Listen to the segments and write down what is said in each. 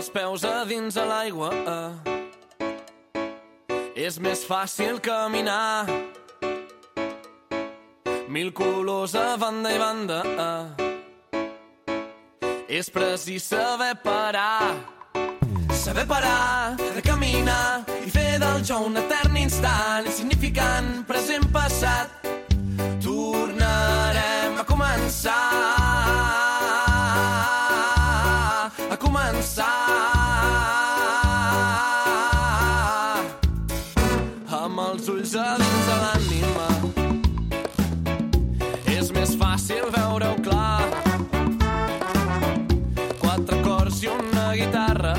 els peus a dins de l'aigua. És més fàcil caminar. Mil colors a banda i banda. És precís saber parar. Saber parar de caminar i fer del jo un etern instant, insignificant, present, passat. Tornarem a començar. A començar. Amb els ulls a dins de l'ànima. És més fàcil veure-ho clar. Quatre acords i una guitarra.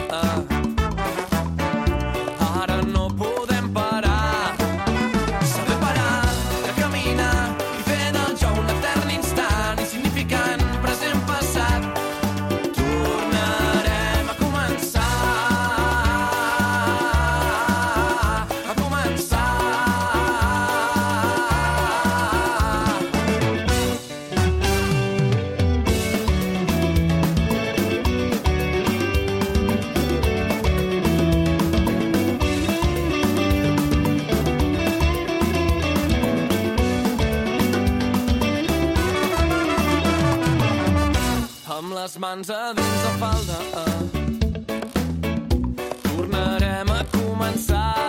Ara no podem parar. Saber parar de caminar i fer del jo un etern instant, insignificant, present, passat. Tornarem a començar. A començar. Amb les mans a dins la falda. Tornarem a començar.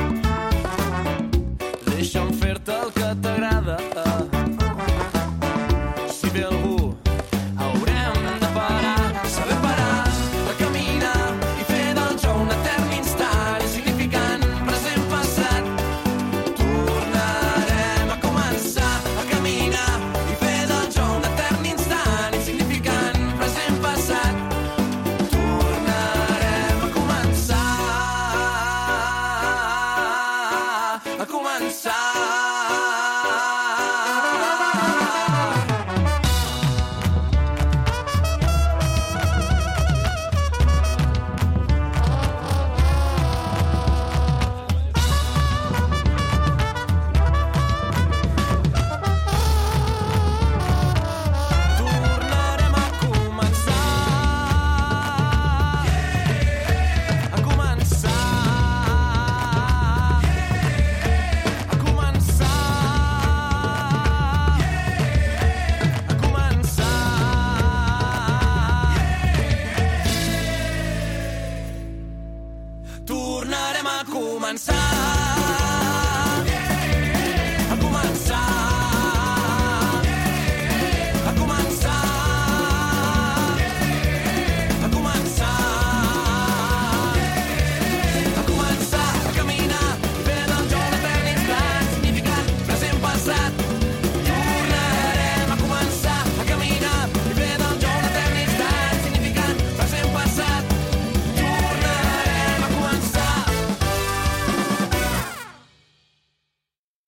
Deixa'm fer-te el que t'agrada. Si ve algú, haurem de parar. Saber parar de caminar i fer del jo un etern instant, insignificant, present, passat. Tornarem a començar a caminar i fer del jo un etern instant, insignificant, present, passat. Tornarem a començar. A començar. Tornarem a començar. A començar. A començar. A començar. Tornarem a començar.